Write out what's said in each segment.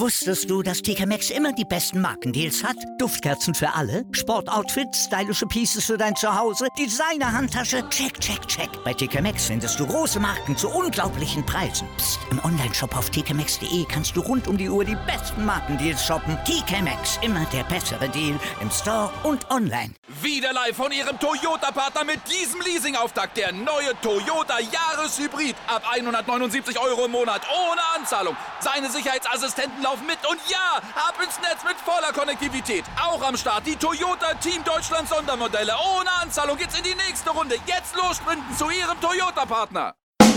Wusstest du, dass TK Maxx immer die besten Markendeals hat? Duftkerzen für alle, Sportoutfits, stylische Pieces für dein Zuhause, Designer-Handtasche, check, check, check. Bei TK Maxx findest du große Marken zu unglaublichen Preisen. Psst. Im Onlineshop auf tkmaxx.de kannst du rund um die Uhr die besten Markendeals shoppen. TK Maxx, immer der bessere Deal im Store und online. Wieder live von Ihrem Toyota-Partner mit diesem Leasing-Auftakt. Der neue Toyota Jahreshybrid. Ab 179 € im Monat. Ohne Anzahlung. Seine Sicherheitsassistenten laufen mit. Und ja, ab ins Netz mit voller Konnektivität. Auch am Start die Toyota Team Deutschland Sondermodelle. Ohne Anzahlung geht's in die nächste Runde. Jetzt los sprinten zu Ihrem Toyota-Partner.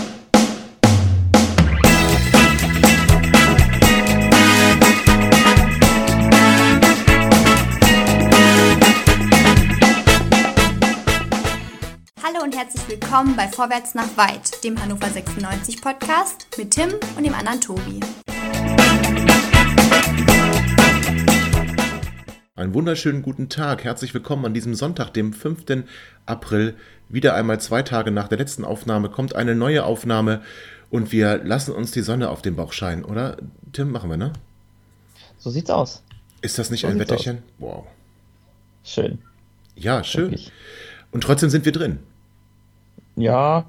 Hallo und herzlich willkommen bei Vorwärts nach Weit, dem Hannover 96 Podcast mit Tim und dem anderen Tobi. Einen wunderschönen guten Tag, herzlich willkommen an diesem Sonntag, dem 5. April. Wieder einmal 2 Tage nach der letzten Aufnahme kommt eine neue Aufnahme und wir lassen uns die Sonne auf den Bauch scheinen, oder? Tim, machen wir, ne? So sieht's aus. Ist das nicht So ein sieht's Wetterchen? aus. Wow. Schön. Ja, schön. Wirklich. Und trotzdem sind wir drin. Ja,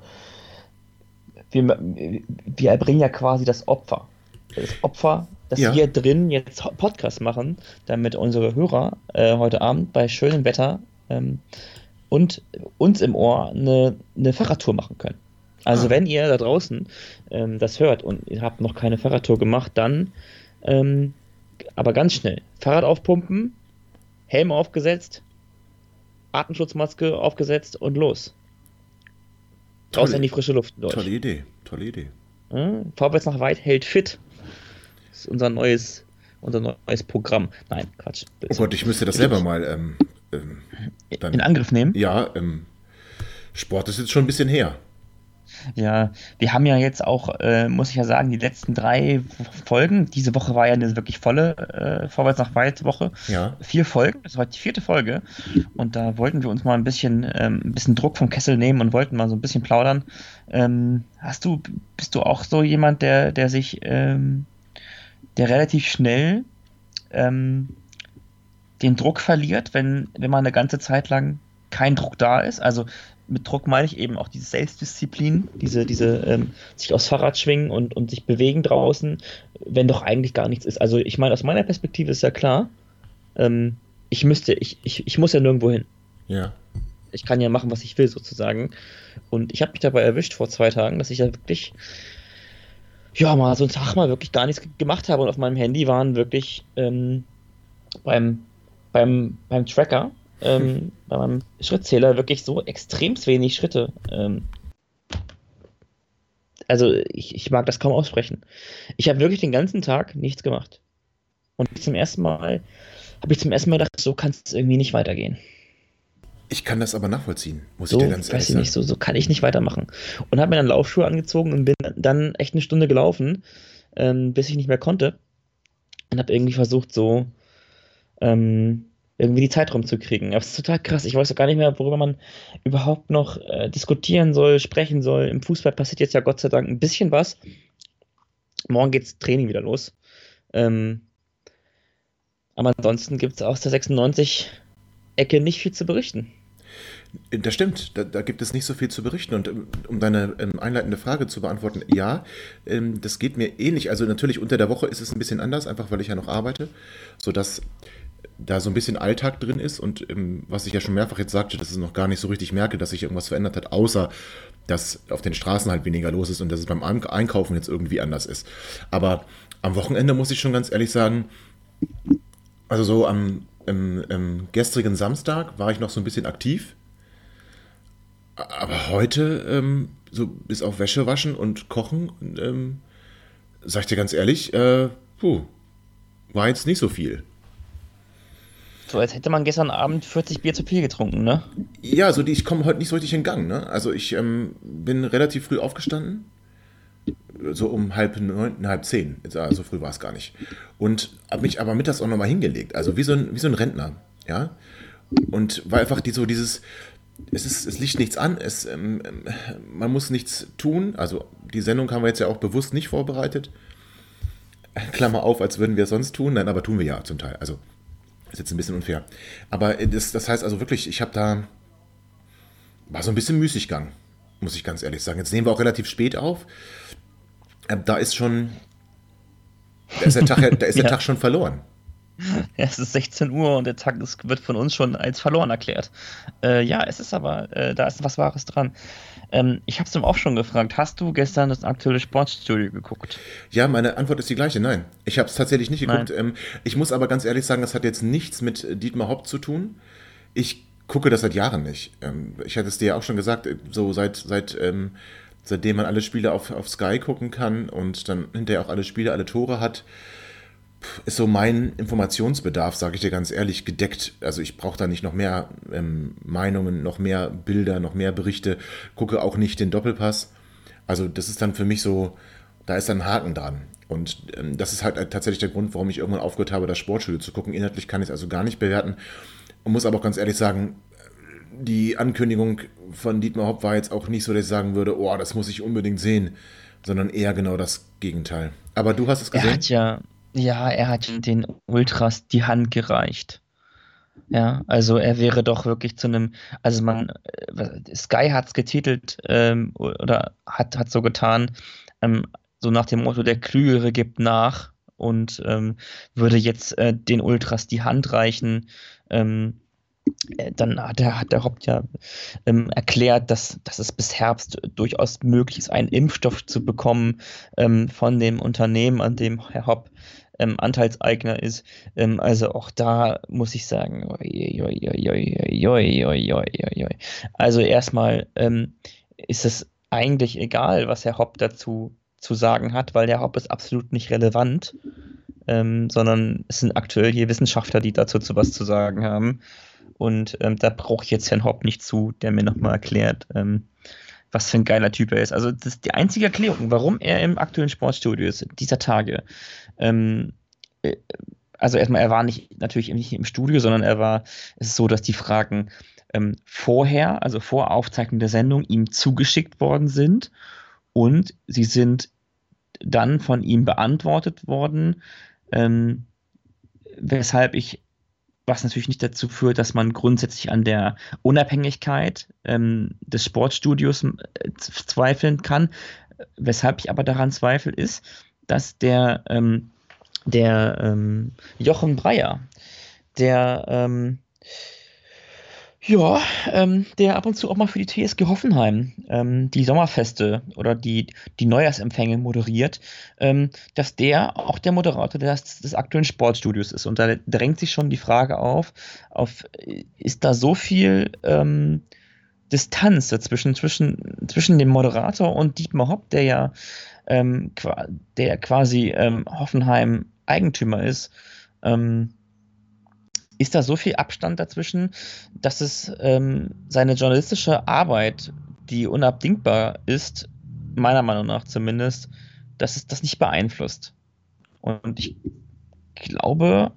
wir erbringen ja quasi das Opfer. Das Opfer, dass Ja. wir drin jetzt Podcast machen, damit unsere Hörer heute Abend bei schönem Wetter und uns im Ohr eine Fahrradtour machen können. Also wenn ihr da draußen das hört und ihr habt noch keine Fahrradtour gemacht, dann aber ganz schnell Fahrrad aufpumpen, Helm aufgesetzt, Atemschutzmaske aufgesetzt und los. Raus in die frische Luft. Tolle Idee, tolle Idee. Vorwärts nach Weit hält fit. Das ist unser neues Programm. Nein, Quatsch. Oh Gott, ich müsste das selber mal dann, in Angriff nehmen. Ja, Sport ist jetzt schon ein bisschen her. Ja, wir haben ja jetzt auch, muss ich ja sagen, die letzten 3 Folgen. Diese Woche war ja eine wirklich volle Vorwärts nach Weit Woche. Ja. 4 Folgen, das war die 4. Folge. Und da wollten wir uns mal ein bisschen Druck vom Kessel nehmen und wollten mal so ein bisschen plaudern. Bist du auch so jemand, der relativ schnell den Druck verliert, wenn mal eine ganze Zeit lang kein Druck da ist? Also mit Druck meine ich eben auch diese Selbstdisziplin, diese sich aufs Fahrrad schwingen und sich bewegen draußen, wenn doch eigentlich gar nichts ist. Also ich meine, aus meiner Perspektive ist ja klar, ich muss ja nirgendwo hin. Ja. Ich kann ja machen, was ich will sozusagen. Und ich habe mich dabei erwischt vor 2 Tagen, dass ich ja wirklich mal so einen Tag mal wirklich gar nichts gemacht habe und auf meinem Handy waren wirklich beim Tracker bei meinem Schrittzähler wirklich so extremst wenig Schritte. Also ich mag das kaum aussprechen. Ich habe wirklich den ganzen Tag nichts gemacht. Und zum ersten Mal gedacht, so kann es irgendwie nicht weitergehen. Ich kann das aber nachvollziehen, muss ich dir ganz ehrlich weiß ich nicht, so kann ich nicht weitermachen. Und habe mir dann Laufschuhe angezogen und bin dann echt eine Stunde gelaufen, bis ich nicht mehr konnte. Und habe irgendwie versucht, so irgendwie die Zeit rumzukriegen. Aber es ist total krass. Ich weiß auch gar nicht mehr, worüber man überhaupt noch diskutieren soll, sprechen soll. Im Fußball passiert jetzt ja Gott sei Dank ein bisschen was. Morgen geht's Training wieder los. Aber ansonsten gibt es aus der 96-Ecke nicht viel zu berichten. Das stimmt, da gibt es nicht so viel zu berichten. Und um deine einleitende Frage zu beantworten, ja, das geht mir ähnlich. Also natürlich unter der Woche ist es ein bisschen anders, einfach weil ich ja noch arbeite, sodass da so ein bisschen Alltag drin ist und was ich ja schon mehrfach jetzt sagte, dass ich noch gar nicht so richtig merke, dass sich irgendwas verändert hat, außer dass auf den Straßen halt weniger los ist und dass es beim Einkaufen jetzt irgendwie anders ist. Aber am Wochenende muss ich schon ganz ehrlich sagen, also so am gestrigen Samstag war ich noch so ein bisschen aktiv, aber heute so bis auf Wäsche waschen und kochen, sag ich dir ganz ehrlich, war jetzt nicht so viel. So, als hätte man gestern Abend 40 Bier zu viel getrunken, ne? Ja, ich komme heute nicht so richtig in Gang, ne? Also ich bin relativ früh aufgestanden, so um 8:30, 9:30, so früh war es gar nicht. Und habe mich aber mittags auch nochmal hingelegt, also wie so ein Rentner, ja? Und war einfach dieses, es liegt nichts an, man muss nichts tun, also die Sendung haben wir jetzt ja auch bewusst nicht vorbereitet. Klammer auf, als würden wir es sonst tun. Nein, aber tun wir ja zum Teil. Also, ist jetzt ein bisschen unfair. Aber das heißt also wirklich, war so ein bisschen Müßiggang, muss ich ganz ehrlich sagen. Jetzt nehmen wir auch relativ spät auf. Da ist der Tag schon verloren. Ja, es ist 16 Uhr und der Tag wird von uns schon als verloren erklärt. Ja, es ist aber, da ist was Wahres dran. Ich habe es ihm auch schon gefragt, hast du gestern das aktuelle Sportstudio geguckt? Ja, meine Antwort ist die gleiche, nein. Ich habe es tatsächlich nicht geguckt. Ich muss aber ganz ehrlich sagen, das hat jetzt nichts mit Dietmar Hopp zu tun. Ich gucke das seit Jahren nicht. Ich hatte es dir ja auch schon gesagt, so seitdem man alle Spiele auf Sky gucken kann und dann hinterher auch alle Spiele, alle Tore hat, ist so mein Informationsbedarf, sage ich dir ganz ehrlich, gedeckt. Also ich brauche da nicht noch mehr Meinungen, noch mehr Bilder, noch mehr Berichte, gucke auch nicht den Doppelpass. Also das ist dann für mich so, da ist dann ein Haken dran. Und das ist halt tatsächlich der Grund, warum ich irgendwann aufgehört habe, das Sportstudio zu gucken. Inhaltlich kann ich es also gar nicht bewerten und muss aber auch ganz ehrlich sagen, die Ankündigung von Dietmar Hopp war jetzt auch nicht so, dass ich sagen würde, oh, das muss ich unbedingt sehen, sondern eher genau das Gegenteil. Aber du hast es gesehen? Er hat den Ultras die Hand gereicht. Ja, also er wäre doch wirklich Sky hat es getitelt oder hat so getan, so nach dem Motto, der Klügere gibt nach und würde jetzt den Ultras die Hand reichen. Dann hat der Hopp ja erklärt, dass es bis Herbst durchaus möglich ist, einen Impfstoff zu bekommen von dem Unternehmen, an dem Herr Hopp Anteilseigner ist. Also auch da muss ich sagen, also erstmal ist es eigentlich egal, was Herr Hopp dazu zu sagen hat, weil der Hopp ist absolut nicht relevant, sondern es sind aktuell hier Wissenschaftler, die dazu was zu sagen haben. Und da brauche ich jetzt Herrn Hopp nicht zu, der mir nochmal erklärt, was für ein geiler Typ er ist. Also das ist die einzige Erklärung, warum er im aktuellen Sportstudio ist, dieser Tage. Also erstmal, er war natürlich nicht im Studio, sondern es ist so, dass die Fragen vorher, also vor Aufzeichnung der Sendung, ihm zugeschickt worden sind und sie sind dann von ihm beantwortet worden, was natürlich nicht dazu führt, dass man grundsätzlich an der Unabhängigkeit des Sportstudios zweifeln kann. Weshalb ich aber daran zweifle, ist, dass der Jochen Breyer, der ab und zu auch mal für die TSG Hoffenheim die Sommerfeste oder die Neujahrsempfänge moderiert, dass der auch der Moderator des aktuellen Sportstudios ist. Und da drängt sich schon die Frage auf ist da so viel Distanz dazwischen zwischen dem Moderator und Dietmar Hopp, der quasi Hoffenheim Eigentümer ist, ist da so viel Abstand dazwischen, dass es seine journalistische Arbeit, die unabdingbar ist, meiner Meinung nach zumindest, dass es das nicht beeinflusst. Und ich glaube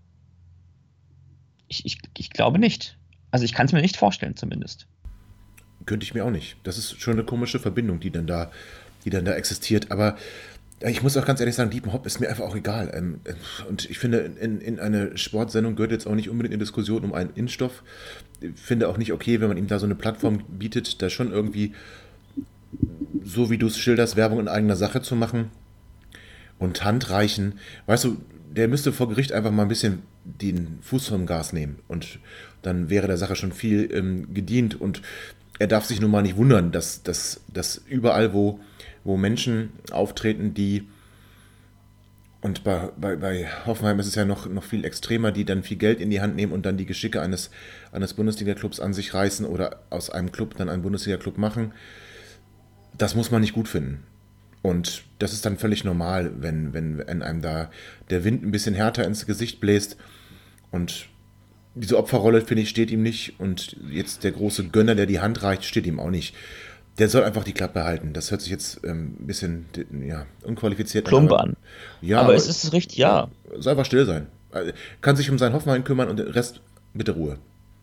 nicht. Also ich kann es mir nicht vorstellen zumindest. Könnte ich mir auch nicht. Das ist schon eine komische Verbindung, die dann da existiert. Aber ich muss auch ganz ehrlich sagen, Dietmar Hopp ist mir einfach auch egal. Und ich finde, in eine Sportsendung gehört jetzt auch nicht unbedingt eine Diskussion um einen Impfstoff. Ich finde auch nicht okay, wenn man ihm da so eine Plattform bietet, da schon irgendwie, so wie du es schilderst, Werbung in eigener Sache zu machen und Handreichen. Weißt du, der müsste vor Gericht einfach mal ein bisschen den Fuß vom Gas nehmen und dann wäre der Sache schon viel gedient. Und er darf sich nun mal nicht wundern, dass überall, wo Menschen auftreten, die, und bei Hoffenheim ist es ja noch viel extremer, die dann viel Geld in die Hand nehmen und dann die Geschicke eines Bundesliga-Clubs an sich reißen oder aus einem Club dann einen Bundesliga-Club machen, das muss man nicht gut finden. Und das ist dann völlig normal, wenn einem da der Wind ein bisschen härter ins Gesicht bläst. Und diese Opferrolle, finde ich, steht ihm nicht. Und jetzt der große Gönner, der die Hand reicht, steht ihm auch nicht. Der soll einfach die Klappe halten. Das hört sich jetzt ein bisschen unqualifiziert plump an. Ja, aber es ist richtig, ja. Soll einfach still sein. Kann sich um seinen Hoffenheim kümmern und den Rest bitte Ruhe.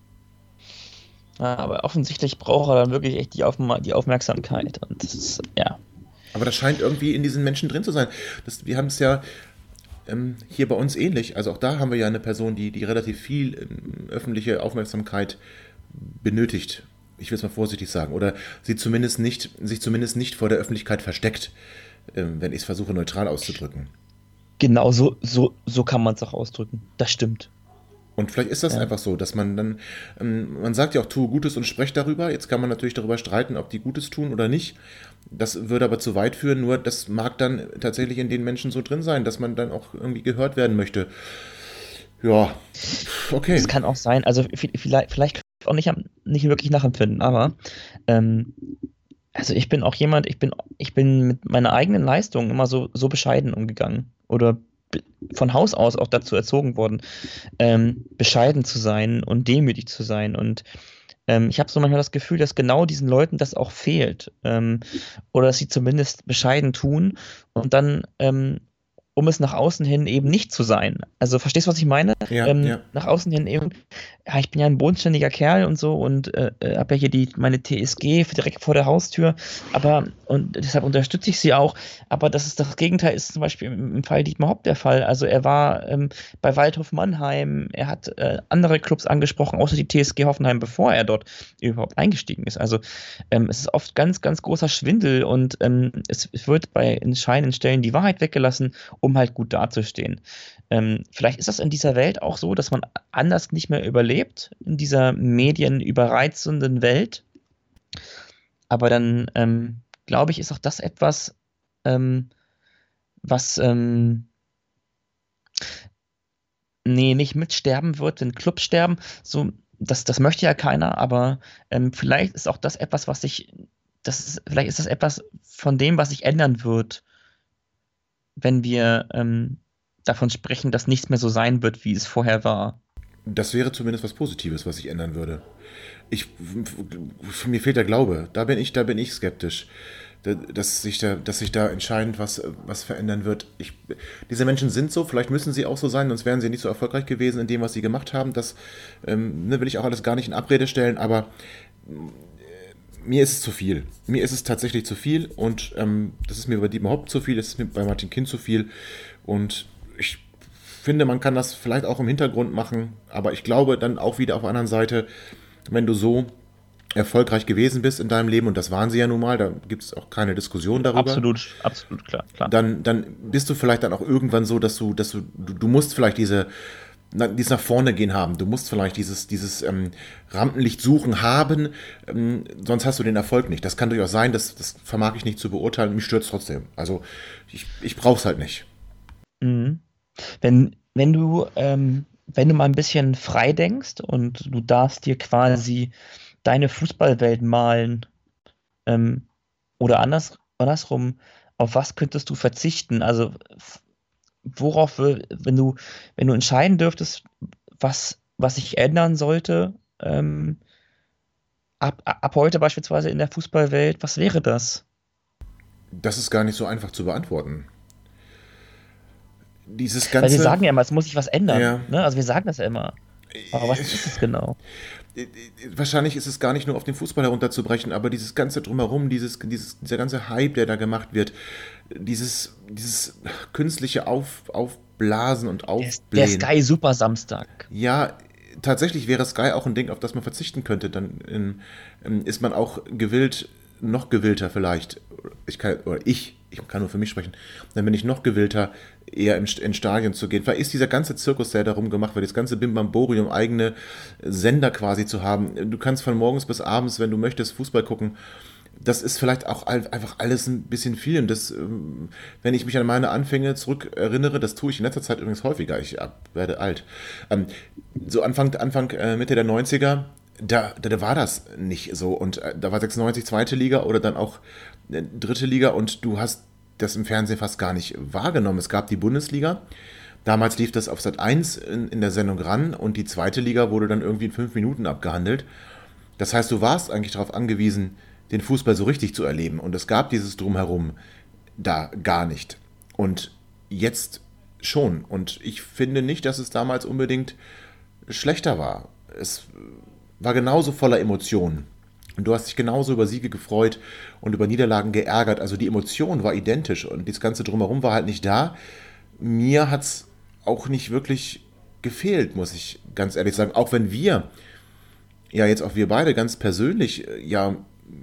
Aber offensichtlich braucht er dann wirklich echt die Aufmerksamkeit. Und das ist, ja. Aber das scheint irgendwie in diesen Menschen drin zu sein. Wir haben es ja hier bei uns ähnlich. Also auch da haben wir ja eine Person, die relativ viel öffentliche Aufmerksamkeit benötigt. Ich will es mal vorsichtig sagen. Oder sich zumindest nicht vor der Öffentlichkeit versteckt, wenn ich es versuche, neutral auszudrücken. Genau, so kann man es auch ausdrücken. Das stimmt. Und vielleicht ist das einfach so, dass man dann, man sagt ja auch, tue Gutes und spreche darüber. Jetzt kann man natürlich darüber streiten, ob die Gutes tun oder nicht. Das würde aber zu weit führen, nur das mag dann tatsächlich in den Menschen so drin sein, dass man dann auch irgendwie gehört werden möchte. Ja, okay. Das kann auch sein, also vielleicht kann ich auch nicht wirklich nachempfinden, aber also ich bin auch jemand, ich bin mit meiner eigenen Leistung immer so bescheiden umgegangen oder von Haus aus auch dazu erzogen worden, bescheiden zu sein und demütig zu sein. Und ich habe so manchmal das Gefühl, dass genau diesen Leuten das auch fehlt. Oder dass sie zumindest bescheiden tun und dann, um es nach außen hin eben nicht zu sein. Also verstehst du, was ich meine? Ja, ja. Nach außen hin eben, ja, ich bin ja ein bodenständiger Kerl und so und habe ja hier meine TSG direkt vor der Haustür, und deshalb unterstütze ich sie auch, aber das Gegenteil ist zum Beispiel im Fall Dietmar Hopp der Fall. Also er war bei Waldhof Mannheim, er hat andere Clubs angesprochen, außer die TSG Hoffenheim, bevor er dort überhaupt eingestiegen ist. Also es ist oft ganz, ganz großer Schwindel und es wird bei entscheidenden Stellen die Wahrheit weggelassen, um halt gut dazustehen. Vielleicht ist das in dieser Welt auch so, dass man anders nicht mehr überlebt, in dieser medienüberreizenden Welt. Aber dann, glaube ich, ist auch das etwas, was nicht mitsterben wird, wenn Clubs sterben. So, das möchte ja keiner, aber vielleicht ist auch das etwas, vielleicht ist das etwas von dem, was sich ändern wird, wenn wir davon sprechen, dass nichts mehr so sein wird, wie es vorher war. Das wäre zumindest was Positives, was sich ändern würde. Mir fehlt der Glaube. Da bin ich skeptisch, dass sich da entscheidend was verändern wird. Diese Menschen sind so, vielleicht müssen sie auch so sein, sonst wären sie nicht so erfolgreich gewesen in dem, was sie gemacht haben. Das will ich auch alles gar nicht in Abrede stellen, aber mir ist es zu viel. Mir ist es tatsächlich zu viel und das ist mir bei Dietmar Hopp zu viel, das ist mir bei Martin Kind zu viel und ich finde, man kann das vielleicht auch im Hintergrund machen, aber ich glaube dann auch wieder auf der anderen Seite, wenn du so erfolgreich gewesen bist in deinem Leben, und das waren sie ja nun mal, da gibt es auch keine Diskussion darüber. Absolut, klar. Dann bist du vielleicht dann auch irgendwann so, dass du musst vielleicht dieses nach vorne gehen haben. Du musst vielleicht dieses Rampenlicht suchen haben, sonst hast du den Erfolg nicht. Das kann durchaus sein, das vermag ich nicht zu beurteilen, mich stört es trotzdem. Also ich brauche es halt nicht. Mhm. Wenn du mal ein bisschen frei denkst und du darfst dir quasi deine Fußballwelt malen, oder andersrum, auf was könntest du verzichten? Also worauf, wenn du entscheiden dürftest, was sich ändern sollte, ab heute beispielsweise in der Fußballwelt, was wäre das? Das ist gar nicht so einfach zu beantworten. Dieses Weil ganze. wir sagen ja immer, es muss sich was ändern. Ja. Ne? Also wir sagen das ja immer. Aber was ist es genau? Wahrscheinlich ist es gar nicht nur auf den Fußball herunterzubrechen, aber dieses ganze Drumherum, dieser ganze Hype, der da gemacht wird, dieses künstliche Aufblasen und Aufblähen. Der Sky Super Samstag. Ja, tatsächlich wäre Sky auch ein Ding, auf das man verzichten könnte. Dann ist man auch gewillt, noch gewillter vielleicht. Ich kann nur für mich sprechen. Dann bin ich noch gewillter, eher in Stadien zu gehen. Weil ist dieser ganze Zirkus, der darum gemacht wird, das ganze Bimbamborium, eigene Sender quasi zu haben. Du kannst von morgens bis abends, wenn du möchtest, Fußball gucken. Das ist vielleicht auch einfach alles ein bisschen viel. Und das, wenn ich mich an meine Anfänge zurück erinnere, das tue ich in letzter Zeit übrigens häufiger. Ich werde alt. So Anfang Mitte der 90er, da war das nicht so. Und da war 96 zweite Liga oder dann auch dritte Liga und du hast das im Fernsehen fast gar nicht wahrgenommen. Es gab die Bundesliga. Damals lief das auf Sat.1 in der Sendung ran und die zweite Liga wurde dann irgendwie in 5 Minuten abgehandelt. Das heißt, du warst eigentlich darauf angewiesen, den Fußball so richtig zu erleben. Und es gab dieses Drumherum da gar nicht. Und jetzt schon. Und ich finde nicht, dass es damals unbedingt schlechter war. Es war genauso voller Emotionen. Und du hast dich genauso über Siege gefreut und über Niederlagen geärgert. Also die Emotion war identisch und das Ganze Drumherum war halt nicht da. mir hat es auch nicht wirklich gefehlt, muss ich ganz ehrlich sagen. Auch wenn wir, ja jetzt auch wir beide ganz persönlich, ja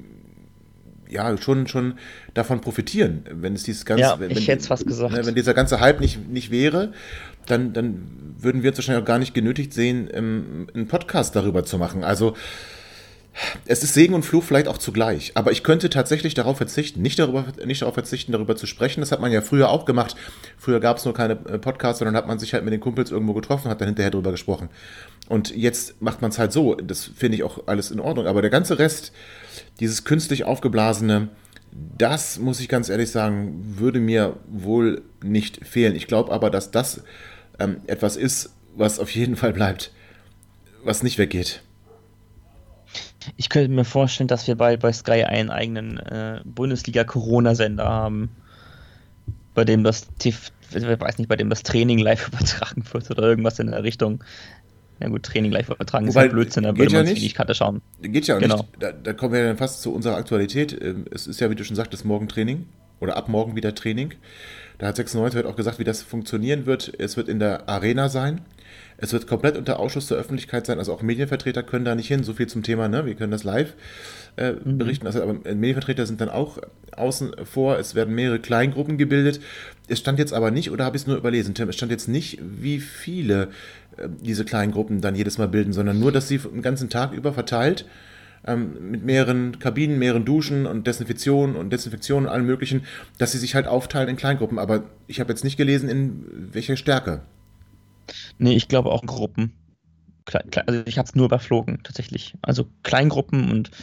schon davon profitieren. Wenn es dieses ganze, ich hätte es fast gesagt. Wenn dieser ganze Hype nicht wäre, dann würden wir uns wahrscheinlich auch gar nicht genötigt sehen, einen Podcast darüber zu machen. Also es ist Segen und Fluch vielleicht auch zugleich. Aber ich könnte tatsächlich darauf verzichten, nicht darauf verzichten, darüber zu sprechen. Das hat man ja früher auch gemacht. Früher gab es nur keine Podcasts, sondern hat man sich halt mit den Kumpels irgendwo getroffen und hat dann hinterher drüber gesprochen. Und jetzt macht man es halt so. Das finde ich auch alles in Ordnung. Aber der ganze Rest, dieses künstlich aufgeblasene, das, muss ich ganz ehrlich sagen, würde mir wohl nicht fehlen. Ich glaube aber, dass das etwas ist, was auf jeden Fall bleibt, was nicht weggeht. Ich könnte mir vorstellen, dass wir bald bei Sky einen eigenen Bundesliga-Corona-Sender haben, bei dem das Training live übertragen wird oder irgendwas in der Richtung. Ja gut, Training live übertragen ist ja Blödsinn, da würde man sich die Karte schauen. Geht ja auch genau. Nicht. Da kommen wir dann fast zu unserer Aktualität. Es ist ja, wie du schon sagtest, morgen Training oder ab morgen wieder Training. Da hat 96 auch gesagt, wie das funktionieren wird. Es wird in der Arena sein. Es wird komplett unter Ausschluss der Öffentlichkeit sein, also auch Medienvertreter können da nicht hin. So viel zum Thema, ne? Wir können das live berichten, also, aber Medienvertreter sind dann auch außen vor. Es werden mehrere Kleingruppen gebildet. Es stand jetzt aber nicht, oder habe ich es nur überlesen, Tim, es stand jetzt nicht, wie viele diese Kleingruppen dann jedes Mal bilden, sondern nur, dass sie den ganzen Tag über verteilt mit mehreren Kabinen, mehreren Duschen und Desinfektion und allem möglichen, dass sie sich halt aufteilen in Kleingruppen. Aber ich habe jetzt nicht gelesen, in welcher Stärke. Nee, ich glaube auch Gruppen. Also ich habe es nur überflogen, tatsächlich. Also Kleingruppen und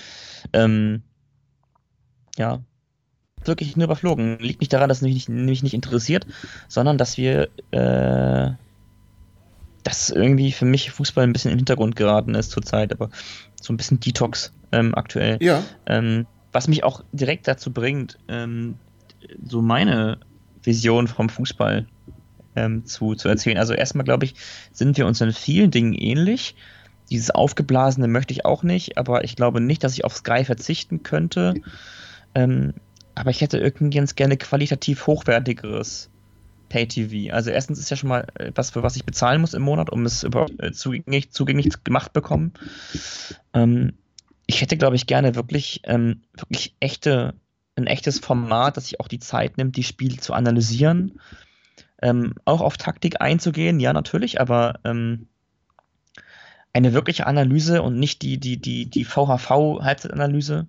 wirklich nur überflogen. Liegt nicht daran, dass es mich nicht interessiert, sondern dass dass irgendwie für mich Fußball ein bisschen in den Hintergrund geraten ist zurzeit, aber so ein bisschen Detox aktuell. Ja. Was mich auch direkt dazu bringt, so meine Vision vom Fußball zu erzählen. Also erstmal, glaube ich, sind wir uns in vielen Dingen ähnlich. Dieses Aufgeblasene möchte ich auch nicht, aber ich glaube nicht, dass ich auf Sky verzichten könnte. Aber ich hätte irgendwie ganz gerne qualitativ hochwertigeres Pay-TV. Also erstens ist ja schon mal etwas, für was ich bezahlen muss im Monat, um es überhaupt zugänglich gemacht bekommen. Ich hätte, glaube ich, gerne wirklich ein echtes Format, das sich auch die Zeit nimmt, die Spiele zu analysieren. Auch auf Taktik einzugehen, ja natürlich, aber eine wirkliche Analyse und nicht die VHV-Halbzeitanalyse,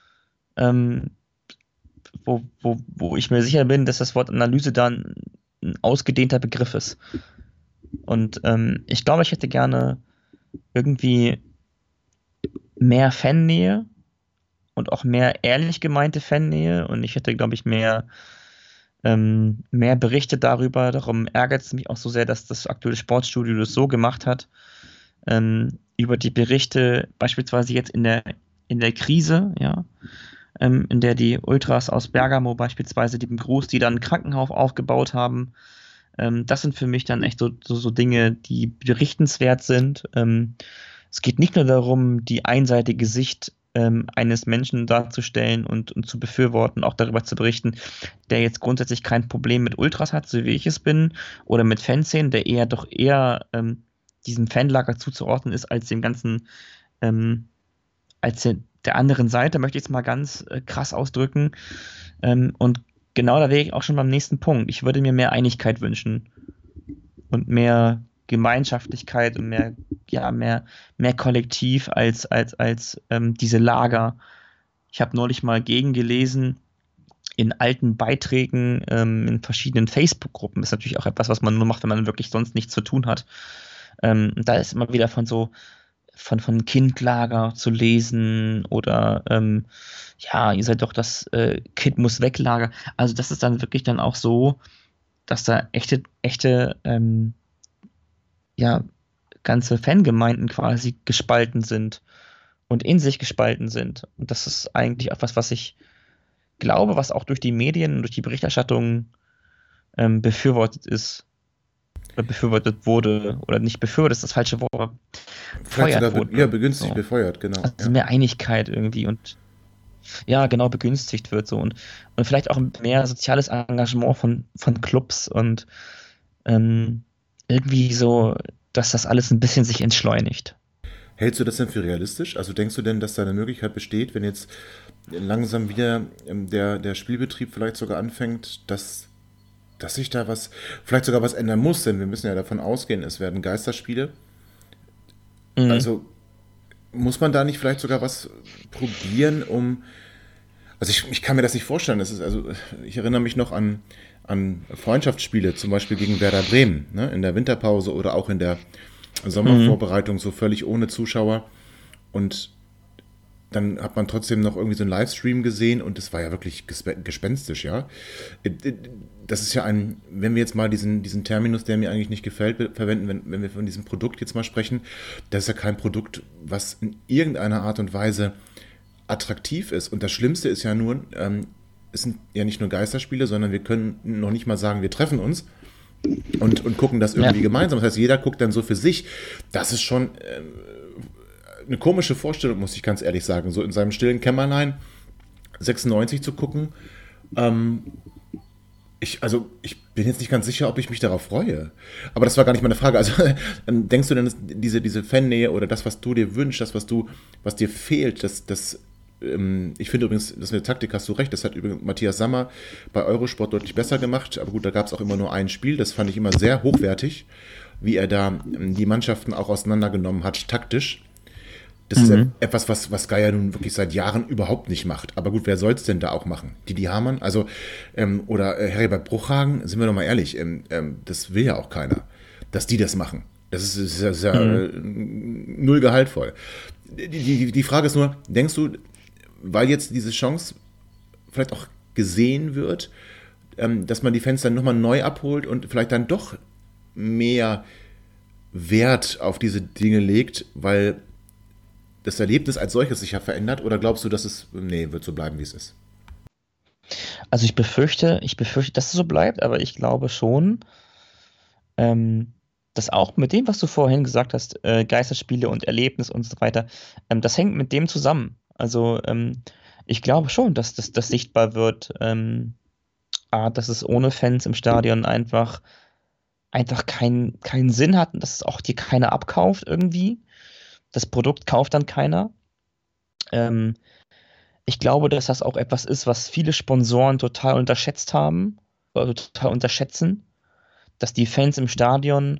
wo ich mir sicher bin, dass das Wort Analyse dann ein ausgedehnter Begriff ist. Und ich glaube, ich hätte gerne irgendwie mehr Fannähe und auch mehr ehrlich gemeinte Fannähe und ich hätte, glaube ich, mehr Berichte darüber. Darum ärgert es mich auch so sehr, dass das aktuelle Sportstudio das so gemacht hat. Über die Berichte, beispielsweise jetzt in der Krise, ja, in der die Ultras aus Bergamo beispielsweise, die dann ein Krankenhaus aufgebaut haben. Das sind für mich dann echt so Dinge, die berichtenswert sind. Es geht nicht nur darum, die einseitige Sicht eines Menschen darzustellen und zu befürworten, auch darüber zu berichten, der jetzt grundsätzlich kein Problem mit Ultras hat, so wie ich es bin, oder mit Fanszenen, der eher diesem Fanlager zuzuordnen ist, als dem ganzen, als der anderen Seite, möchte ich es mal ganz krass ausdrücken. Und genau da wäre ich auch schon beim nächsten Punkt. Ich würde mir mehr Einigkeit wünschen und mehr Gemeinschaftlichkeit und mehr Kollektiv als diese Lager. Ich habe neulich mal gegengelesen in alten Beiträgen in verschiedenen Facebook-Gruppen. Das ist natürlich auch etwas, was man nur macht, wenn man wirklich sonst nichts zu tun hat. Da ist immer wieder von Kindlager zu lesen oder ihr seid doch das Kind muss weg Lager. Also das ist dann wirklich dann auch so, dass da echte ganze Fangemeinden quasi gespalten sind und in sich gespalten sind. Und das ist eigentlich etwas, was ich glaube, was auch durch die Medien und durch die Berichterstattung befürwortet wurde, oder nicht befürwortet ist das falsche Wort, aber befeuert wurde. Ja, begünstigt, so. Befeuert, genau. Also mehr Einigkeit irgendwie und genau, begünstigt wird so und vielleicht auch mehr soziales Engagement von Clubs und irgendwie so, dass das alles ein bisschen sich entschleunigt. Hältst du das denn für realistisch? Also denkst du denn, dass da eine Möglichkeit besteht, wenn jetzt langsam wieder der Spielbetrieb vielleicht sogar anfängt, dass sich da vielleicht sogar was ändern muss? Denn wir müssen ja davon ausgehen, es werden Geisterspiele. Mhm. Also muss man da nicht vielleicht sogar was probieren, also ich kann mir das nicht vorstellen. Ich erinnere mich noch an Freundschaftsspiele, zum Beispiel gegen Werder Bremen, ne, in der Winterpause oder auch in der Sommervorbereitung, so völlig ohne Zuschauer. Und dann hat man trotzdem noch irgendwie so einen Livestream gesehen und das war ja wirklich gespenstisch, ja. Das ist ja wenn wir jetzt mal diesen Terminus, der mir eigentlich nicht gefällt, verwenden, wenn wir von diesem Produkt jetzt mal sprechen, das ist ja kein Produkt, was in irgendeiner Art und Weise attraktiv ist. Und das Schlimmste ist ja nur, es sind ja nicht nur Geisterspiele, sondern wir können noch nicht mal sagen, wir treffen uns und gucken das irgendwie gemeinsam. Das heißt, jeder guckt dann so für sich. Das ist schon eine komische Vorstellung, muss ich ganz ehrlich sagen. So in seinem stillen Kämmerlein 96 zu gucken. Ich bin jetzt nicht ganz sicher, ob ich mich darauf freue. Aber das war gar nicht meine Frage. Also denkst du denn, dass diese Fannähe oder das, was du dir wünschst, was dir fehlt, ich finde übrigens, das mit der Taktik hast du recht, das hat übrigens Matthias Sammer bei Eurosport deutlich besser gemacht, aber gut, da gab es auch immer nur ein Spiel, das fand ich immer sehr hochwertig, wie er da die Mannschaften auch auseinandergenommen hat, taktisch. Das ist etwas, was Sky ja nun wirklich seit Jahren überhaupt nicht macht. Aber gut, wer soll es denn da auch machen? Didi Hamann, also, oder Heribert Bruchhagen, sind wir doch mal ehrlich, das will ja auch keiner, dass die das machen. Das ist ja null gehaltvoll. Die Frage ist nur, denkst du, weil jetzt diese Chance vielleicht auch gesehen wird, dass man die Fans dann nochmal neu abholt und vielleicht dann doch mehr Wert auf diese Dinge legt, weil das Erlebnis als solches sich ja verändert? Oder glaubst du, wird so bleiben, wie es ist? Also ich befürchte, dass es so bleibt, aber ich glaube schon, dass auch mit dem, was du vorhin gesagt hast, Geisterspiele und Erlebnis und so weiter, das hängt mit dem zusammen. Also ich glaube schon, dass das sichtbar wird, dass es ohne Fans im Stadion einfach keinen Sinn hat und dass es auch dir keiner abkauft irgendwie. Das Produkt kauft dann keiner. Ich glaube, dass das auch etwas ist, was viele Sponsoren total unterschätzt haben, oder total unterschätzen, dass die Fans im Stadion,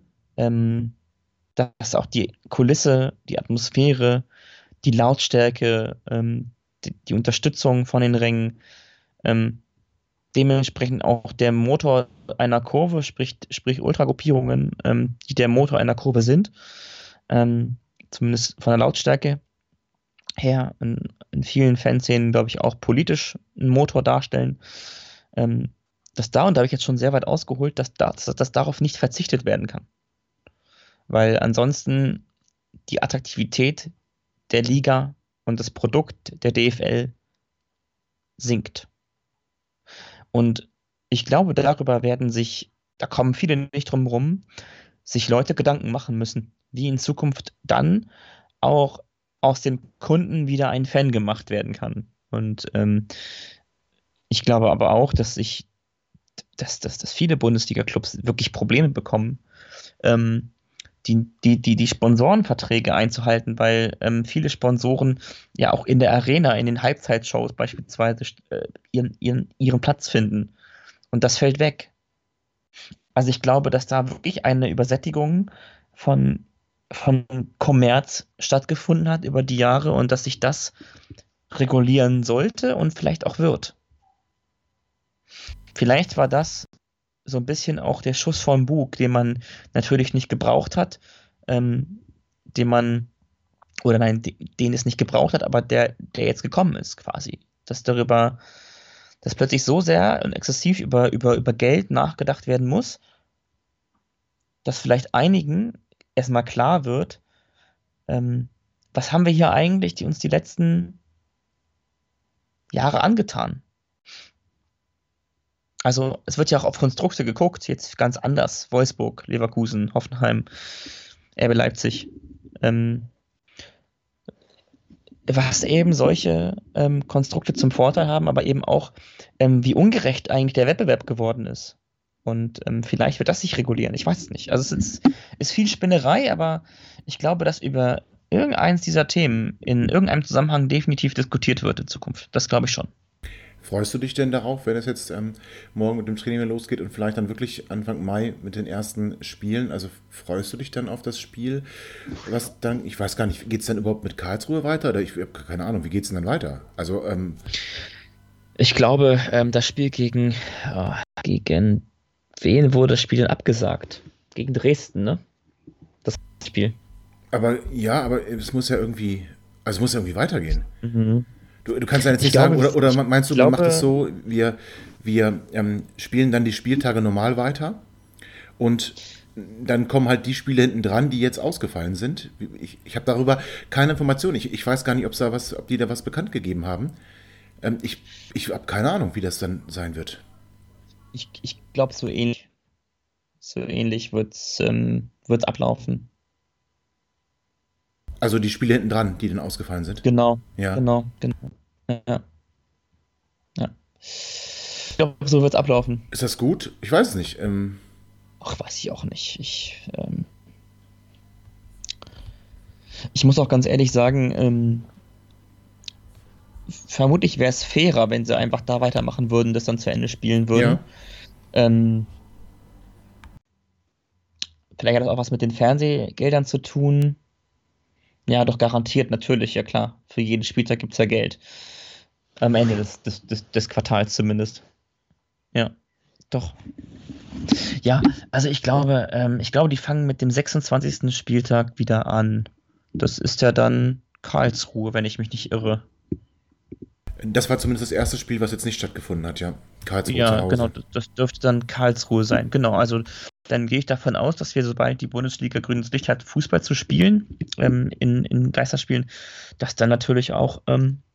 dass auch die Kulisse, die Atmosphäre, die Lautstärke, die Unterstützung von den Rängen, dementsprechend auch der Motor einer Kurve, sprich Ultragruppierungen, die der Motor einer Kurve sind, zumindest von der Lautstärke her, in vielen Fanszenen, glaube ich, auch politisch einen Motor darstellen, und da habe ich jetzt schon sehr weit ausgeholt, dass darauf nicht verzichtet werden kann. Weil ansonsten die Attraktivität der Liga und das Produkt der DFL sinkt. Und ich glaube, da kommen viele nicht drum rum, sich Leute Gedanken machen müssen, wie in Zukunft dann auch aus dem Kunden wieder ein Fan gemacht werden kann. Und ich glaube aber auch, dass viele Bundesliga-Clubs wirklich Probleme bekommen, die Sponsorenverträge einzuhalten, weil viele Sponsoren ja auch in der Arena, in den Halbzeitshows beispielsweise ihren Platz finden. Und das fällt weg. Also ich glaube, dass da wirklich eine Übersättigung von Kommerz stattgefunden hat über die Jahre und dass sich das regulieren sollte und vielleicht auch wird. Vielleicht war das so ein bisschen auch der Schuss vom Bug, den man natürlich nicht gebraucht hat, den es nicht gebraucht hat, aber der jetzt gekommen ist quasi. Dass plötzlich so sehr und exzessiv über Geld nachgedacht werden muss, dass vielleicht einigen erstmal klar wird, was haben wir hier eigentlich, die uns die letzten Jahre angetan? Also es wird ja auch auf Konstrukte geguckt, jetzt ganz anders. Wolfsburg, Leverkusen, Hoffenheim, RB Leipzig. Was eben solche Konstrukte zum Vorteil haben, aber eben auch, wie ungerecht eigentlich der Wettbewerb geworden ist. Und vielleicht wird das sich regulieren. Ich weiß es nicht. Also es ist viel Spinnerei, aber ich glaube, dass über irgendeins dieser Themen in irgendeinem Zusammenhang definitiv diskutiert wird in Zukunft. Das glaube ich schon. Freust du dich denn darauf, wenn es jetzt morgen mit dem Training losgeht und vielleicht dann wirklich Anfang Mai mit den ersten Spielen? Also freust du dich dann auf das Spiel? Was dann, ich weiß gar nicht, geht es dann überhaupt mit Karlsruhe weiter? Oder ich habe keine Ahnung, wie geht es denn dann weiter? Also, Ich glaube, das Spiel gegen wen wurde das Spiel denn abgesagt? Gegen Dresden, ne? Das Spiel. aber ja, aber es muss ja irgendwie, also es muss ja irgendwie weitergehen. Mhm. Du kannst ja jetzt nicht Ich glaube, sagen, oder meinst du, ich man macht es glaube- so, wir spielen dann die Spieltage normal weiter und dann kommen halt die Spiele hinten dran, die jetzt ausgefallen sind. Ich habe darüber keine Informationen. Ich weiß gar nicht, ob die da was bekannt gegeben haben. Ich habe keine Ahnung, wie das dann sein wird. Ich glaube, so ähnlich. So ähnlich wird's ablaufen. Also die Spiele hinten dran, die dann ausgefallen sind. Genau. Ja. Genau. Ja. Ja. Ich glaube, so wird's ablaufen. Ist das gut? Ich weiß es nicht. Ach, weiß ich auch nicht. Ich muss auch ganz ehrlich sagen, vermutlich wäre es fairer, wenn sie einfach da weitermachen würden, das dann zu Ende spielen würden. Vielleicht hat das auch was mit den Fernsehgeldern zu tun. Ja, doch garantiert, natürlich, ja klar. Für jeden Spieltag gibt es ja Geld. Am Ende des Quartals zumindest. Ja, doch. Ja, also ich glaube, die fangen mit dem 26. Spieltag wieder an. Das ist ja dann Karlsruhe, wenn ich mich nicht irre. Das war zumindest das erste Spiel, was jetzt nicht stattgefunden hat, ja. Karlsruhe zu Ja, Hause. genau, das dürfte dann Karlsruhe sein. Genau, also dann gehe ich davon aus, dass wir, sobald die Bundesliga grünes Licht hat, Fußball zu spielen, in Geisterspielen, dass dann natürlich auch,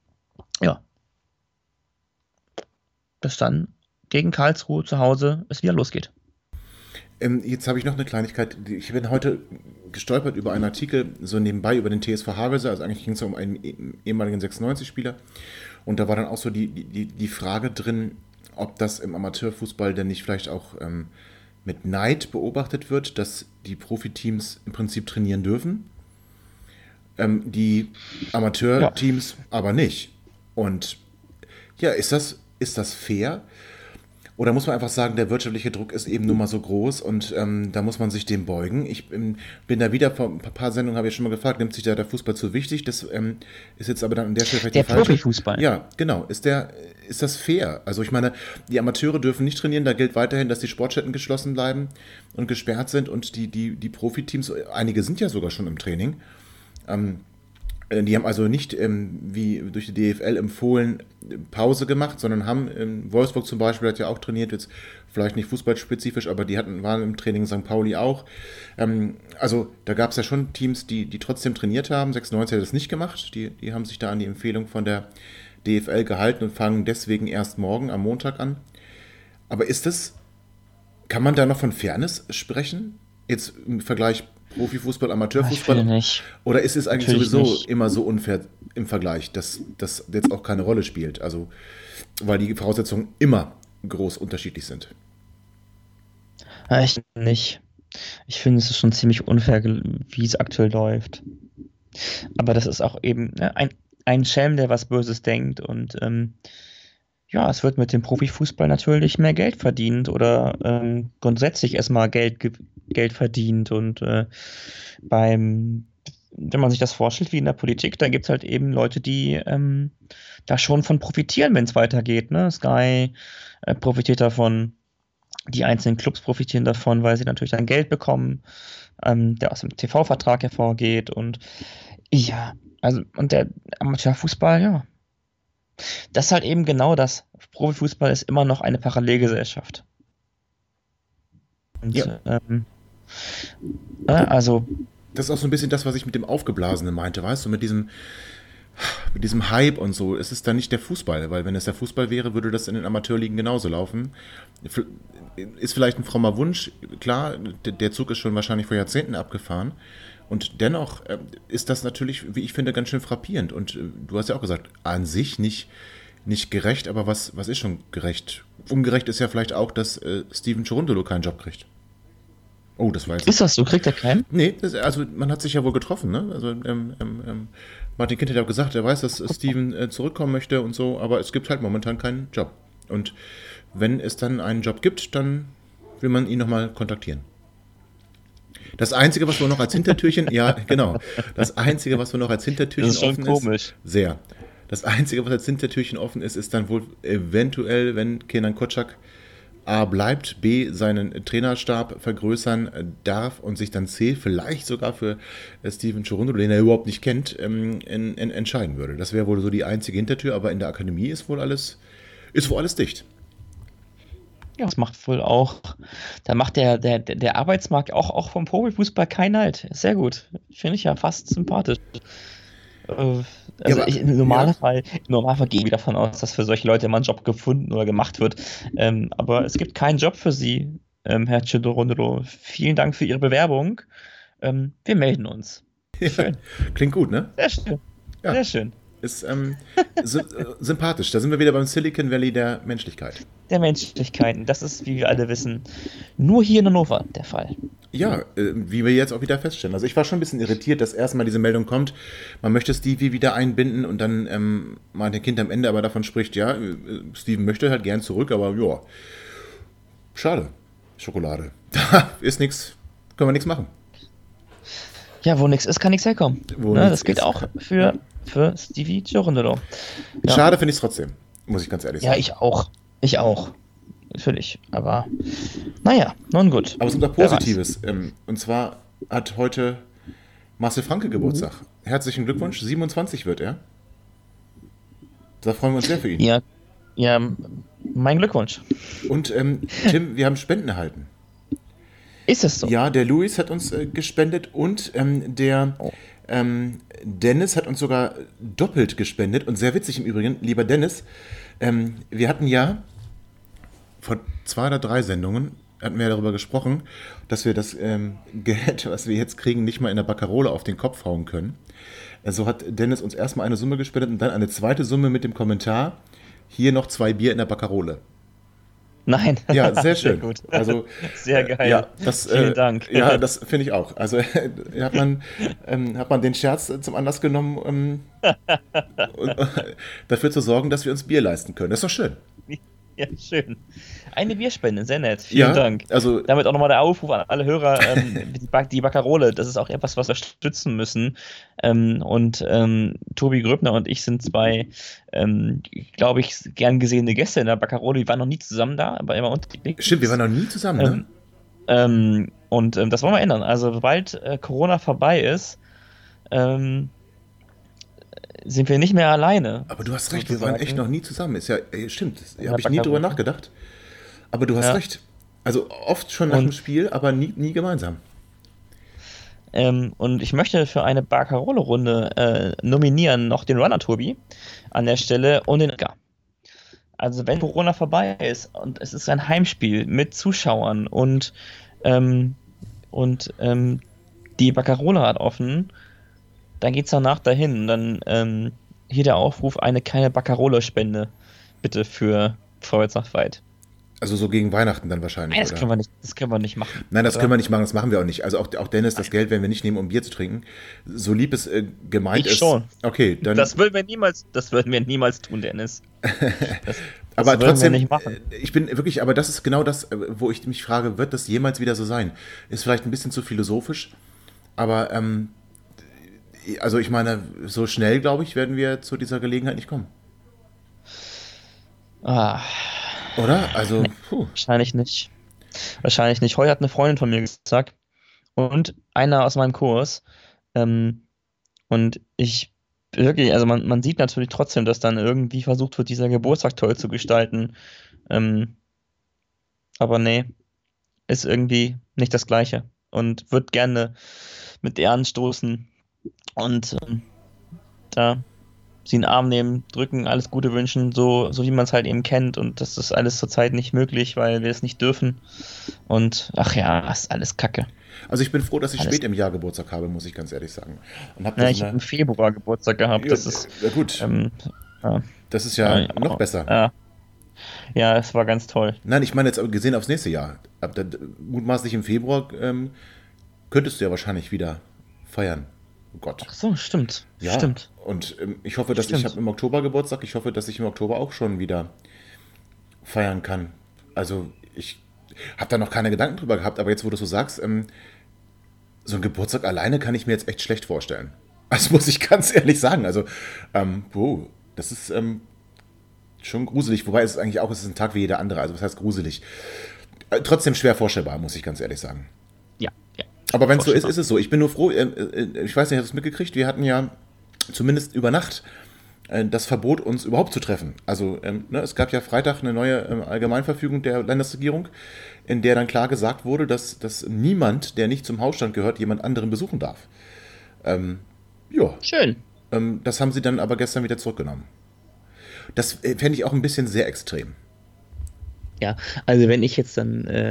dass dann gegen Karlsruhe zu Hause es wieder losgeht. Jetzt habe ich noch eine Kleinigkeit. Ich bin heute gestolpert über einen Artikel, so nebenbei über den TSV Havelse. Also eigentlich ging es um einen ehemaligen 96-Spieler. Und da war dann auch so die Frage drin, ob das im Amateurfußball denn nicht vielleicht auch mit Neid beobachtet wird, dass die Profiteams im Prinzip trainieren dürfen, die Amateurteams aber nicht. Und ja, ist das fair? Oder muss man einfach sagen, der wirtschaftliche Druck ist eben nun mal so groß und da muss man sich dem beugen. Ich bin da wieder, vor ein paar Sendungen habe ich schon mal gefragt, nimmt sich da der Fußball zu wichtig? Das ist jetzt aber dann an der Stelle vielleicht Der die falsche. Profifußball. Ja, genau. Ist das fair? Also ich meine, die Amateure dürfen nicht trainieren, da gilt weiterhin, dass die Sportstätten geschlossen bleiben und gesperrt sind und die Profiteams, einige sind ja sogar schon im Training, die haben also nicht, wie durch die DFL empfohlen, Pause gemacht, sondern haben, Wolfsburg zum Beispiel hat ja auch trainiert, jetzt vielleicht nicht fußballspezifisch, aber die waren im Training, St. Pauli auch. Also da gab es ja schon Teams, die trotzdem trainiert haben. 96 hat das nicht gemacht, die haben sich da an die Empfehlung von der DFL gehalten und fangen deswegen erst morgen am Montag an. Aber kann man da noch von Fairness sprechen? Jetzt im Vergleich Profifußball, Amateurfußball? Ich finde nicht. Oder ist es eigentlich Natürlich sowieso nicht. immer so unfair im Vergleich, dass das jetzt auch keine Rolle spielt? Also, weil die Voraussetzungen immer groß unterschiedlich sind. Ich nicht. Ich finde, es ist schon ziemlich unfair, wie es aktuell läuft. Aber das ist auch eben ein Schelm, der was Böses denkt. Und es wird mit dem Profifußball natürlich mehr Geld verdient oder grundsätzlich erstmal Geld verdient. Und wenn man sich das vorstellt, wie in der Politik, dann gibt es halt eben Leute, die da schon von profitieren, wenn es weitergeht. Ne? Sky profitiert davon. Die einzelnen Clubs profitieren davon, weil sie natürlich dann Geld bekommen, der aus dem TV-Vertrag hervorgeht. Und ja, also, und der Amateurfußball, ja. Das ist halt eben genau das. Profifußball ist immer noch eine Parallelgesellschaft. Und, Ja. Also, Das ist auch so ein bisschen das, was ich mit dem Aufgeblasenen meinte, weißt du, mit diesem Hype und so. Es ist dann nicht der Fußball, weil wenn es der Fußball wäre, würde das in den Amateurligen genauso laufen. Ist vielleicht ein frommer Wunsch, klar, der Zug ist schon wahrscheinlich vor Jahrzehnten abgefahren. Und dennoch ist das natürlich, wie ich finde, ganz schön frappierend. Und du hast ja auch gesagt, an sich nicht nicht gerecht, aber was ist schon gerecht? Ungerecht ist ja vielleicht auch, dass Steven Cherundolo keinen Job kriegt. Oh, das war jetzt... Ist das so? Kriegt er keinen? Nee, also man hat sich ja wohl getroffen, ne? Also Martin Kind hat ja auch gesagt, er weiß, dass Steven zurückkommen möchte und so, aber es gibt halt momentan keinen Job. Und wenn es dann einen Job gibt, dann will man ihn nochmal kontaktieren. Das Einzige, was wir noch als Hintertürchen, ja, genau, das Einzige, was wir noch als Hintertürchen Das ist schon offen komisch. ist, sehr. Das Einzige, was als Hintertürchen offen ist, ist dann wohl eventuell, wenn Kenan Kocak A bleibt, B seinen Trainerstab vergrößern darf und sich dann C vielleicht sogar für Steven Cherundolo, den er überhaupt nicht kennt, entscheiden würde. Das wäre wohl so die einzige Hintertür, aber in der Akademie ist wohl alles dicht. Ja, das macht wohl auch, da macht der Arbeitsmarkt auch vom Profifußball keinen Halt. Sehr gut. Finde ich ja fast sympathisch. Also Ja, aber- im Normalfall gehe ich wieder davon aus, dass für solche Leute immer ein Job gefunden oder gemacht wird. Aber es gibt keinen Job für Sie, Herr Cherundolo. Vielen Dank für Ihre Bewerbung. Wir melden uns. Schön. Klingt gut, ne? Sehr schön. Ja. Sehr schön. Ist sympathisch. Da sind wir wieder beim Silicon Valley der Menschlichkeit. Der Menschlichkeiten. Das ist, wie wir alle wissen, nur hier in Hannover der Fall. Ja, wie wir jetzt auch wieder feststellen. Also ich war schon ein bisschen irritiert, dass erstmal diese Meldung kommt, man möchte Stevie wieder einbinden und dann Martin Kind am Ende aber davon spricht, ja, Steven möchte halt gern zurück, aber ja, schade, Schokolade. Da ist nichts, können wir nichts machen. Ja, wo nichts ist, kann nichts herkommen. Wo Ne, nix das gilt ist. auch für Stevie Cherundolo. Ja. Schade finde ich es trotzdem, muss ich ganz ehrlich Ja, sagen. ich auch. Ich auch. Natürlich. Aber naja, nun gut. Aber es gibt auch Wer weiß. Positives. Und zwar hat heute Marcel Franke Geburtstag. Herzlichen Glückwunsch, 27 wird er. Da freuen wir uns sehr für ihn. Ja, mein Glückwunsch. Und Tim, wir haben Spenden erhalten. Ist es so? Ja, der Luis hat uns gespendet und der Dennis hat uns sogar doppelt gespendet. Und sehr witzig im Übrigen, lieber Dennis, wir hatten ja vor 2 oder 3 Sendungen hatten wir darüber gesprochen, dass wir das Geld, was wir jetzt kriegen, nicht mal in der Baccarole auf den Kopf hauen können. So hat Dennis uns erstmal eine Summe gespendet und dann eine zweite Summe mit dem Kommentar, hier noch 2 Bier in der Baccarole. Nein. Ja, sehr schön. Sehr gut. Also, Sehr geil. Ja, Vielen Dank. Ja, das finde ich auch. Also hat man den Scherz zum Anlass genommen, dafür zu sorgen, dass wir uns Bier leisten können. Das ist doch schön. Ja, schön. Eine Bierspende, sehr nett. Vielen Ja, Dank. also Damit auch nochmal der Aufruf an alle Hörer, die Baccarole, das ist auch etwas, was wir stützen müssen. Tobi Gröbner und ich sind 2, glaube ich, gern gesehene Gäste in der Baccarole. Die waren noch nie zusammen da, aber immer unterschiedlich. stimmt, wir waren noch nie zusammen, ne? Das wollen wir ändern. Also, sobald Corona vorbei ist, sind wir nicht mehr alleine. Aber du hast recht, wir sozusagen. waren echt noch nie zusammen. Ist ja, stimmt, Ja, habe ich nie drüber Baccarole. nachgedacht. Aber du hast Ja. recht. Also oft schon nach Und- dem Spiel, aber nie gemeinsam. Und ich möchte für eine Baccarole-Runde nominieren noch den Runner-Tobi an der Stelle und den Edgar. Also wenn Corona vorbei ist und es ist ein Heimspiel mit Zuschauern und die Baccarole hat offen, dann geht's danach dahin. Und dann hier der Aufruf, eine kleine Baccarole-Spende bitte für Vorwärts nach Weit. Also so gegen Weihnachten dann wahrscheinlich. Nein, das oder? können wir nicht machen. Nein, das Oder? können wir nicht machen, das machen wir auch nicht. Also auch Dennis, das Geld werden wir nicht nehmen, um Bier zu trinken. So lieb es gemeint Ich ist. schon. Okay, dann. Das würden wir niemals tun, Dennis. Das aber würden trotzdem, wir nicht machen. ich bin wirklich, aber das ist genau das, wo ich mich frage, wird das jemals wieder so sein? Ist vielleicht ein bisschen zu philosophisch, aber also ich meine, so schnell, glaube ich, werden wir zu dieser Gelegenheit nicht kommen. Ah, Oder? Also, wahrscheinlich nicht. Wahrscheinlich nicht. Heute hat eine Freundin von mir gesagt und einer aus meinem Kurs. Und ich wirklich, also man sieht natürlich trotzdem, dass dann irgendwie versucht wird, dieser Geburtstag toll zu gestalten. Aber nee, ist irgendwie nicht das Gleiche und wird gerne mit ihr anstoßen und da sie in den Arm nehmen, drücken, alles Gute wünschen, so wie man es halt eben kennt. Und das ist alles zurzeit nicht möglich, weil wir es nicht dürfen. Und ach ja, ist alles Kacke. also ich bin froh, dass ich Alles- spät im Jahr Geburtstag habe, muss ich ganz ehrlich sagen. Und hab Ja, das ich habe im Februar Geburtstag gehabt. Das ist ja, gut. Das ist ja noch besser. Ja, es war ganz toll. Nein, ich meine jetzt gesehen aufs nächste Jahr. Mutmaßlich im Februar könntest du ja wahrscheinlich wieder feiern. Oh Gott. Ach so, stimmt. Ja, stimmt. Und ich hoffe, dass ich habe im Oktober Geburtstag. Ich hoffe, dass ich im Oktober auch schon wieder feiern kann. Also ich habe da noch keine Gedanken drüber gehabt, aber jetzt, wo du so sagst, so ein Geburtstag alleine kann ich mir jetzt echt schlecht vorstellen. Das muss ich ganz ehrlich sagen. Also, das ist schon gruselig. Wobei es ist eigentlich auch, es ist ein Tag wie jeder andere. Also was heißt gruselig? Trotzdem schwer vorstellbar, muss ich ganz ehrlich sagen. Ja. Aber wenn es so ist, ist es so. Ich bin nur froh, ich weiß nicht, hast du es mitgekriegt? Wir hatten ja zumindest über Nacht das Verbot, uns überhaupt zu treffen. Also es gab ja Freitag eine neue Allgemeinverfügung der Landesregierung, in der dann klar gesagt wurde, dass niemand, der nicht zum Hausstand gehört, jemand anderen besuchen darf. Schön. Das haben sie dann aber gestern wieder zurückgenommen. Das fände ich auch ein bisschen sehr extrem. Ja, also wenn ich jetzt dann,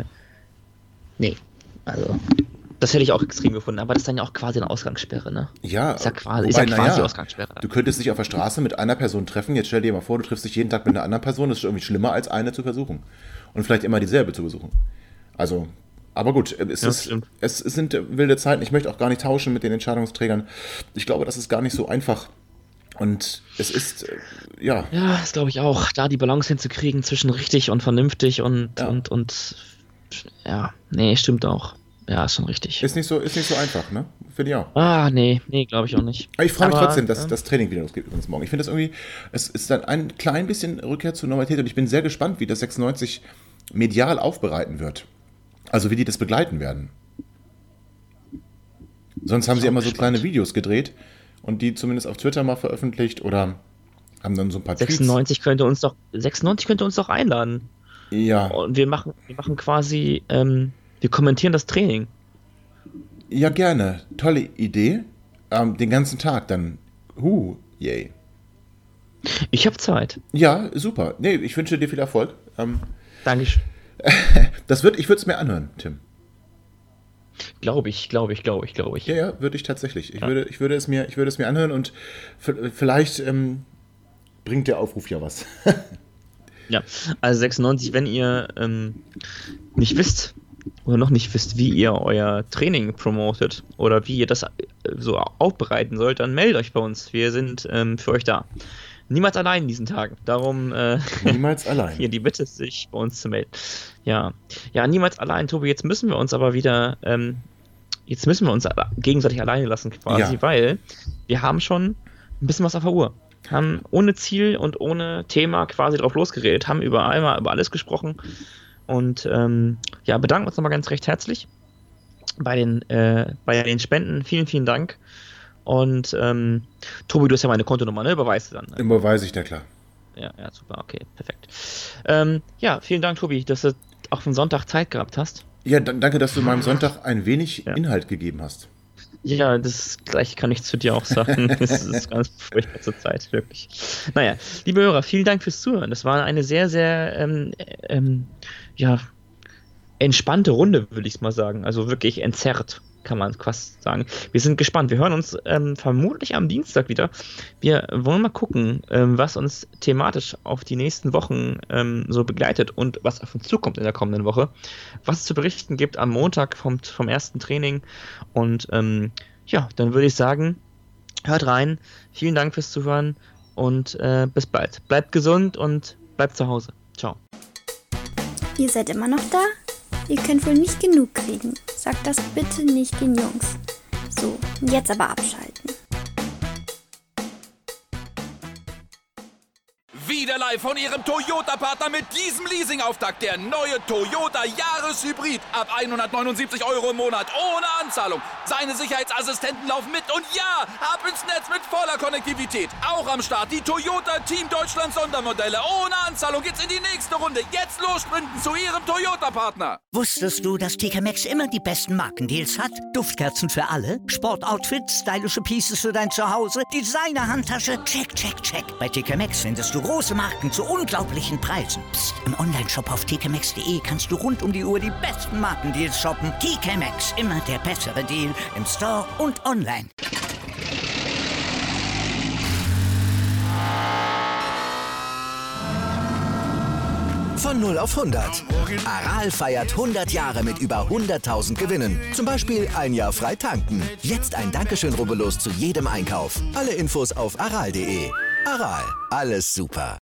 das hätte ich auch extrem gefunden, aber das ist dann ja auch quasi eine Ausgangssperre, ne? Ja, ist ja quasi Ausgangssperre. Du könntest dich auf der Straße mit einer Person treffen, jetzt stell dir mal vor, du triffst dich jeden Tag mit einer anderen Person, das ist irgendwie schlimmer, als eine zu versuchen. Und vielleicht immer dieselbe zu besuchen. Also, aber gut, es sind wilde Zeiten, ich möchte auch gar nicht tauschen mit den Entscheidungsträgern. Ich glaube, das ist gar nicht so einfach. Und es ist, Ja, das glaube ich auch, da die Balance hinzukriegen zwischen richtig und vernünftig und stimmt auch. Ja, ist schon richtig. Ist nicht so einfach, ne? Finde ich auch. Nee, glaube ich auch nicht. Aber ich freue mich trotzdem, dass das Training wieder losgeht übrigens morgen. Ich finde das irgendwie, es ist dann ein klein bisschen Rückkehr zur Normalität und ich bin sehr gespannt, wie das 96 medial aufbereiten wird. Also wie die das begleiten werden. Sonst haben sie immer so kleine Videos gedreht und die zumindest auf Twitter mal veröffentlicht oder haben dann so ein paar Tweets. 96 könnte uns doch einladen. Ja. Und wir machen quasi, wir kommentieren das Training. Ja, gerne. Tolle Idee. Den ganzen Tag dann. Yay. Ich habe Zeit. Ja, super. Nee, ich wünsche dir viel Erfolg. Dankeschön. Ich würde es mir anhören, Tim. Glaube ich. Ja, würde ich tatsächlich. Ich würde es mir anhören und vielleicht bringt der Aufruf ja was. Ja, also 96, wenn ihr nicht wisst oder noch nicht wisst, wie ihr euer Training promotet oder wie ihr das so aufbereiten sollt, dann meldet euch bei uns. Wir sind für euch da. Niemals allein in diesen Tagen. Darum niemals allein. Hier die Bitte, sich bei uns zu melden. Ja, niemals allein, Tobi. Jetzt müssen wir uns aber wieder gegenseitig alleine lassen quasi, weil wir haben schon ein bisschen was auf der Uhr. Haben ohne Ziel und ohne Thema quasi drauf losgeredet, haben über alles gesprochen und bedanken uns nochmal ganz recht herzlich bei den Spenden. Vielen, vielen Dank. Und Tobi, du hast ja meine Kontonummer, ne? Überweist du dann? Ne? Überweise ich, na klar. Ja, super, okay, perfekt. Vielen Dank, Tobi, dass du auch für den Sonntag Zeit gehabt hast. Ja, danke, dass du meinem Sonntag ein wenig Inhalt gegeben hast. Ja, das gleiche kann ich zu dir auch sagen. Das ist ganz furchtbar zur Zeit, wirklich. Naja, liebe Hörer, vielen Dank fürs Zuhören. Das war eine sehr, sehr entspannte Runde, würde ich mal sagen. Also wirklich entzerrt, kann man fast sagen. Wir sind gespannt. Wir hören uns vermutlich am Dienstag wieder. Wir wollen mal gucken, was uns thematisch auf die nächsten Wochen so begleitet und was auf uns zukommt in der kommenden Woche. Was es zu berichten gibt am Montag vom ersten Training. Und dann würde ich sagen, hört rein. Vielen Dank fürs Zuhören und bis bald. Bleibt gesund und bleibt zu Hause. Ciao. Ihr seid immer noch da? Ihr könnt wohl nicht genug kriegen. Sagt das bitte nicht den Jungs. So, jetzt aber abschalten. Wieder live von Ihrem Toyota-Partner mit diesem Leasing-Auftakt. Der neue Toyota Jahreshybrid. Ab 179 € im Monat. Ohne Anzahlung. Seine Sicherheitsassistenten laufen mit. Und ja, ab ins Netz mit voller Konnektivität. Auch am Start die Toyota Team Deutschland Sondermodelle. Ohne Anzahlung geht's in die nächste Runde. Jetzt los sprinten zu Ihrem Toyota-Partner. Wusstest du, dass TK Maxx immer die besten Markendeals hat? Duftkerzen für alle, Sportoutfits, stylische Pieces für dein Zuhause, Designer-Handtasche, check, check, check. Bei TK Maxx findest du große Marken zu unglaublichen Preisen. Psst. Im Onlineshop auf tkmaxx.de kannst du rund um die Uhr die besten Markendeals shoppen. TK Maxx, immer der bessere Deal im Store und online. Von 0 auf 100. Aral feiert 100 Jahre mit über 100.000 Gewinnen. Zum Beispiel ein Jahr frei tanken. Jetzt ein Dankeschön, rubbellos zu jedem Einkauf. Alle Infos auf aral.de. Aral, alles super.